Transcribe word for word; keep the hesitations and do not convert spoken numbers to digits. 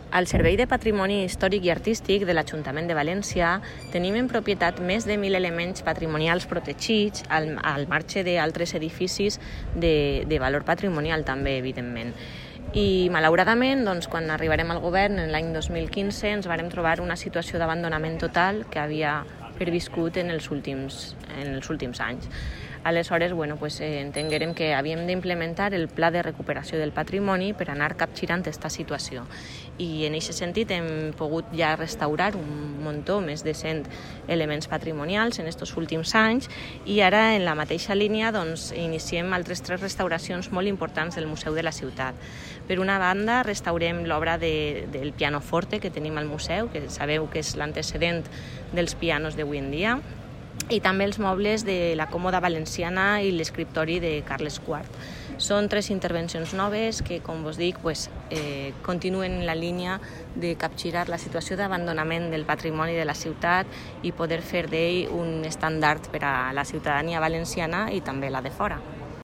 Al Servei de Patrimoni Històric i Artístic de l'Ajuntament de València tenim en propietat més de mil elements patrimonials protegits al, al marge d'altres edificis de, de valor patrimonial també, evidentment. I malauradament, doncs, quan arribarem al govern en l'any dos mil quinze ens vàrem trobar una situació d'abandonament total que havia perviscut en els últims, en els últims anys. Aleshores, bueno, pues, eh, entenguérem que havíem d'implementar el pla de recuperació del patrimoni per anar capgirant aquesta situació. I en aquest sentit hem pogut ja restaurar un muntó, més de cent elements patrimonials en aquests últims anys, i ara en la mateixa línia doncs, iniciem altres tres restauracions molt importants del Museu de la Ciutat. Per una banda, restaurem l'obra de, del pianoforte que tenim al museu, que sabeu que és l'antecedent dels pianos d'avui en dia, i també els mobles de la còmoda valenciana i l'escriptori de Carles quart. Són tres intervencions noves que, com vos dic, pues, eh, continuen la línia de capgirar la situació d'abandonament del patrimoni de la ciutat i poder fer d'ell un estàndard per a la ciutadania valenciana i també la de fora.